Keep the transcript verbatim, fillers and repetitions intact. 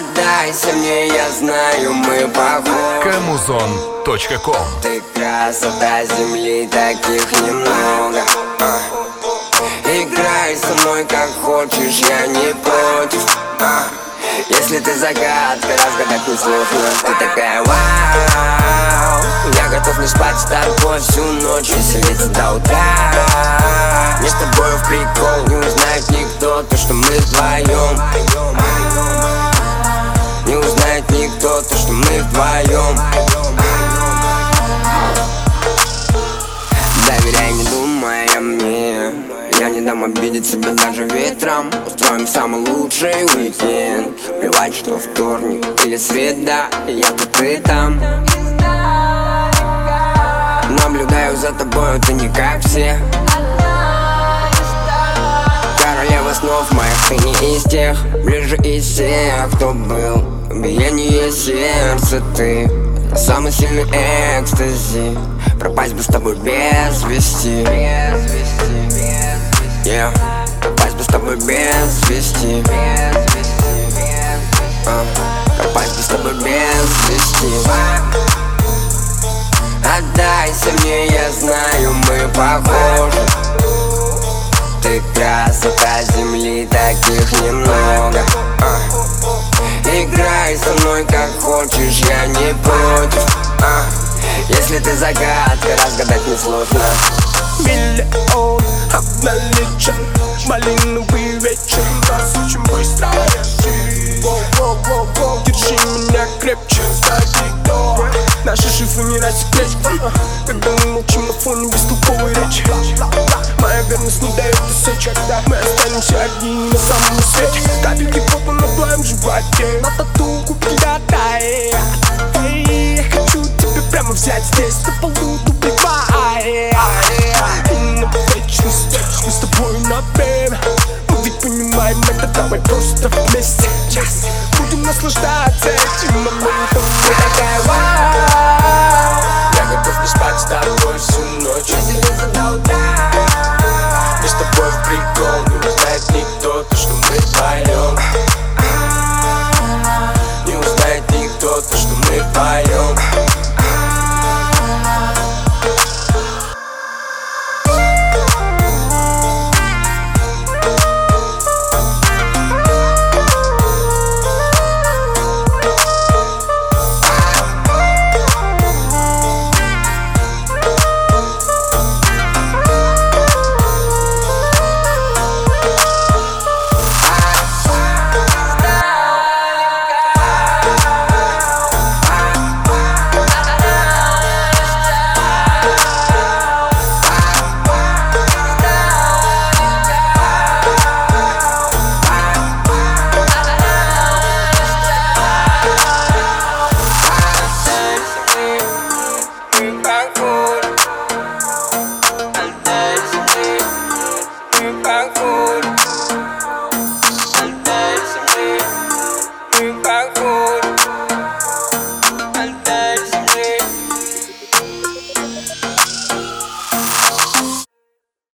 Отдайся мне, я знаю, мы похожи. Камузон точка ком. Ты красота земли, таких немного. а. Играй со мной как хочешь, я не против. а. Если ты загадка, разгадать несложно. Ты такая вау. Я готов не спать с тобой всю ночь, веселиться до утра. Мне с тобой в прикол, не узнает никто то, что мы вдвоем. Не узнает никто то, что мы вдвоем. Доверяй, не думай о мне. Я не дам обидеть себя даже ветром. Устроим самый лучший уикенд. Плевать, что вторник или среда, я тут и там. Наблюдаю за тобой, ты не как все. Королева снов моих, ты не из тех. Ближе из всех, кто был. Биение сердца ты, самый сильный экстази. Пропасть бы с тобой без вести. Yeah. Пропасть бы с тобой без вести. uh. Пропасть бы с тобой без вести. Отдайся мне, я знаю, мы похожи. Ты красота земли, таких немного. а. Играй со мной как хочешь, я не против. а. Если ты загадка, разгадать несложно. Миллион обналичен, малиновый вечер, нас очень быстро решит. Воу-воу-воу-воу, держи меня крепче, кстати, кто? Наши шифры не рассекречены, когда мы молчим на фоне бестолковой речи. Моя верность не дает усечек, мы останемся одни на самом свете. Капельки пота на твоем животе, на тату купи дай. Эй, я хочу тебя прямо взять здесь, на полу дублевай. И на вечность, мы с тобой на время. Мы ведь понимаем это, давай просто вместе. Будем наслаждаться этим моментом. Ты такая вау. Я готов не спать с тобой всю ночь, веселиться до утра. Мне с тобой в прикол, не узнает никто то, что мы